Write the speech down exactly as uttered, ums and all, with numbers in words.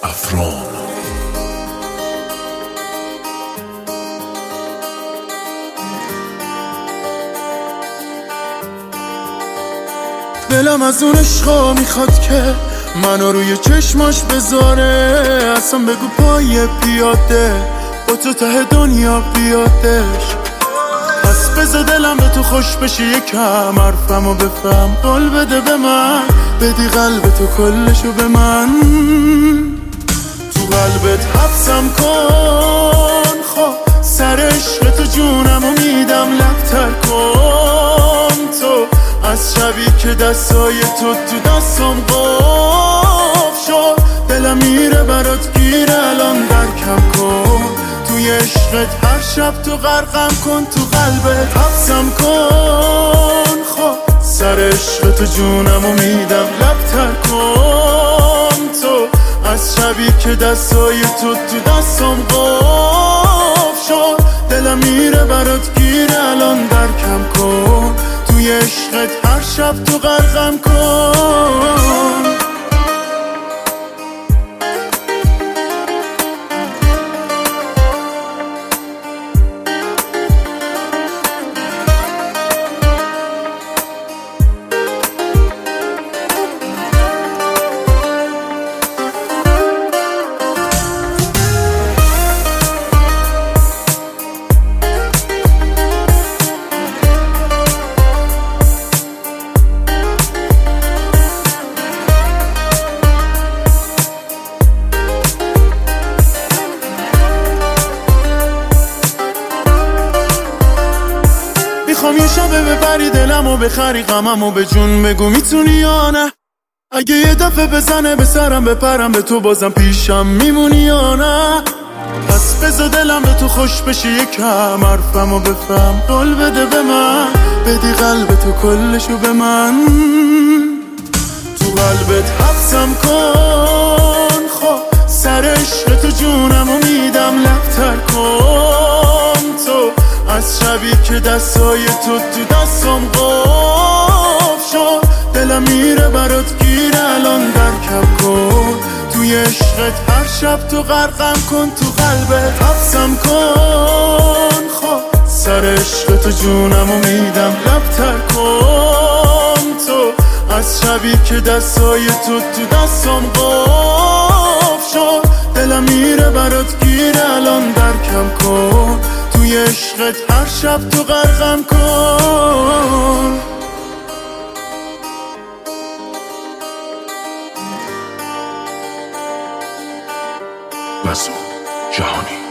افران. دلم از اون عشقا میخواد که منو روی چشماش بذاره، اصلا بگو پای پیاده با تو ته دنیا بیادش. پس بذار دلم به تو خوش بشه یکم، حرفمو بفهم قول بده به من، بدی قلب تو کلشو به من، تو قلبت حبسم کن. خب سر عشق تو جونمو میدم، لبتر کن تو از شبی که دستای تو تو دستم قف شد. دلم میره برات گیره الان درکم کن، توی عشقت هر شب تو غرقم کن، تو قلبت حبسم کن. خب سر عشق تو جونمو میدم، لبتر کن تو از شبی که دستای تو تو دستم قف شد. دلم میره برات گیره الان درکم کن، توی عشقت هر شب تو غرقم کن. میخوام یه شبه ببری دلمو بخری، غممو به جون بگو میتونی یا نه. اگه یه دفعه بزنه به سرم بپرم به تو بازم پیشم میمونی یا نه. پس بذار دلم به تو خوش بشه یکم، حرفمو بفهم قول بده به من، بدی قلب تو کلشو به من، تو قلبت حبسم کن. خب سر عشق تو جونمو میدم، لبتر کن تو از شبی که دستای تو تو دستم قف شد. دلم میره برات گیره الان درکم کن، توی عشقت هر شب تو غرقم کن، تو قلبت حبسم کن. خب سر عشق تو جونمو میدم، لبتر کن تو از شبی که دستای تو تو دستم قف شد. دلم میره برات گیره الان درکم کن، توی عشقت هر شب تو غرقم کن. مسعود جهانی.